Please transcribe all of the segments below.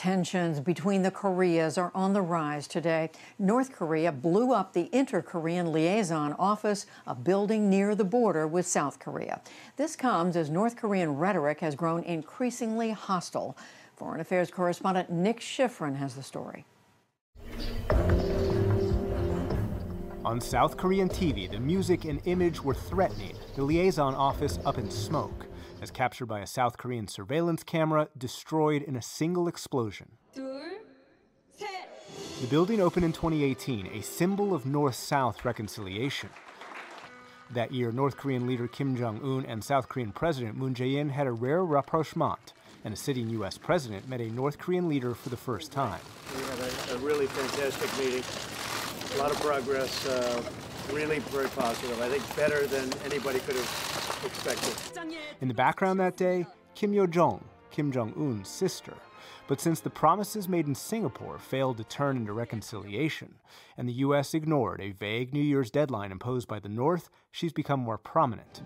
Tensions between the Koreas are on the rise today. North Korea blew up the Inter-Korean Liaison Office, a building near the border with South Korea. This comes as North Korean rhetoric has grown increasingly hostile. Foreign Affairs correspondent Nick Schifrin has the story. On South Korean TV, the music and image were threatening, the liaison office up in smoke, as captured by a South Korean surveillance camera, destroyed in a single explosion. The building opened in 2018, a symbol of North-South reconciliation. That year, North Korean leader Kim Jong-un and South Korean President Moon Jae-in had a rare rapprochement, and a sitting U.S. president met a North Korean leader for the first time. We had a really fantastic meeting. A lot of progress, really very positive. I think better than anybody could have expected. In the background that day, Kim Yo-jong, Kim Jong-un's sister. But since the promises made in Singapore failed to turn into reconciliation, and the U.S. ignored a vague New Year's deadline imposed by the North, she's become more prominent.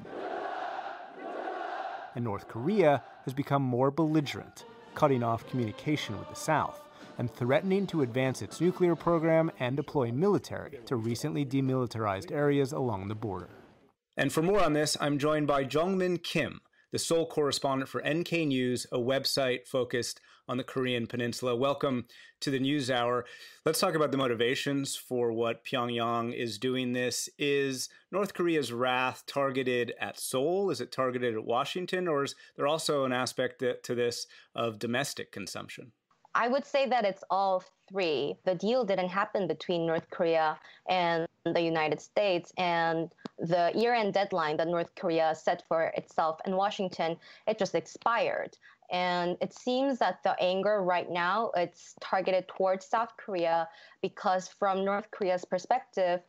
And North Korea has become more belligerent, cutting off communication with the South, and threatening to advance its nuclear program and deploy military to recently demilitarized areas along the border. And for more on this, I'm joined by Jong-min Kim, the Seoul correspondent for NK News, a website focused on the Korean Peninsula. Welcome to the NewsHour. Let's talk about the motivations for what Pyongyang is doing this. Is North Korea's wrath targeted at Seoul? Is it targeted at Washington? Or is there also an aspect to this of domestic consumption? I would say that it's all three. The deal didn't happen between North Korea and the United States, and the year-end deadline that North Korea set for itself in Washington, it just expired. And it seems that the anger right now, it's targeted towards South Korea because from North Korea's perspective,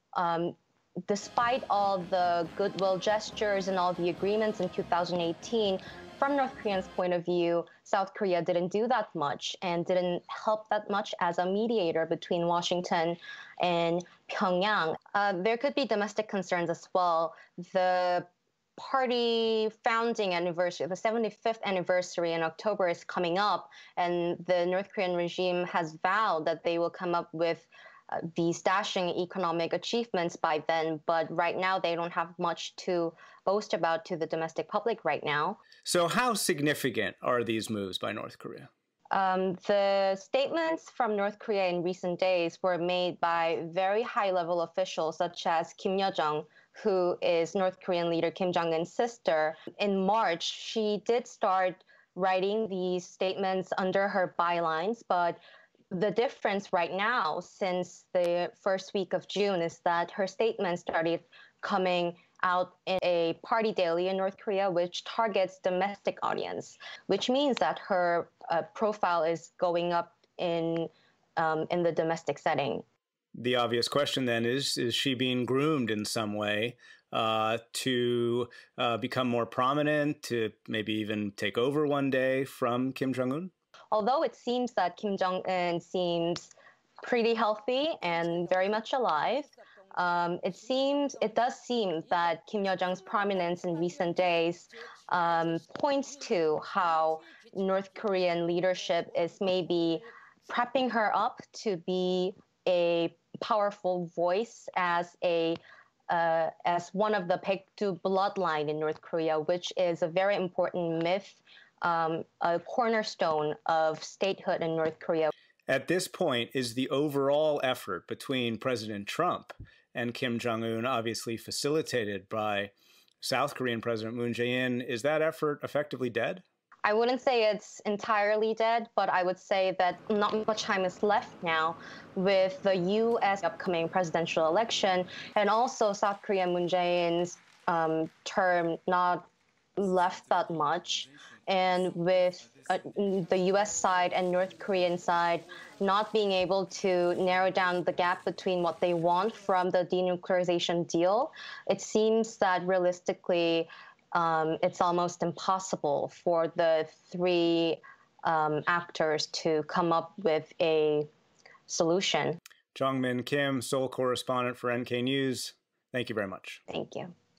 despite all the goodwill gestures and all the agreements in 2018, from North Koreans' point of view, South Korea didn't do that much and didn't help that much as a mediator between Washington and Pyongyang. There could be domestic concerns as well. The party founding anniversary, the 75th anniversary in October is coming up, and the North Korean regime has vowed that they will come up with these dashing economic achievements by then, but right now they don't have much to boast about to the domestic public right now. So how significant are these moves by North Korea? The statements from North Korea in recent days were made by very high-level officials such as Kim Yo-jong, who is North Korean leader Kim Jong-un's sister. In March, she did start writing these statements under her bylines, but the difference right now, since the first week of June, is that her statements started coming out in a party daily in North Korea, which targets domestic audience, which means that her profile is going up in the domestic setting. The obvious question then is she being groomed in some way to become more prominent, to maybe even take over one day from Kim Jong-un? Although it seems that Kim Jong-un seems pretty healthy and very much alive, it does seem that Kim Yo-jong's prominence in recent days points to how North Korean leadership is maybe prepping her up to be a powerful voice as one of the Baekdu bloodline in North Korea, which is a very important myth, a cornerstone of statehood in North Korea. At this point, is the overall effort between President Trump and Kim Jong-un, obviously facilitated by South Korean President Moon Jae-in, is that effort effectively dead? I wouldn't say it's entirely dead, but I would say that not much time is left now with the U.S. upcoming presidential election, and also South Korea Moon Jae-in's term not left that much. And with the U.S. side and North Korean side not being able to narrow down the gap between what they want from the denuclearization deal, it seems that realistically it's almost impossible for the three actors to come up with a solution. Jong-min Kim, Seoul correspondent for NK News, thank you very much. Thank you.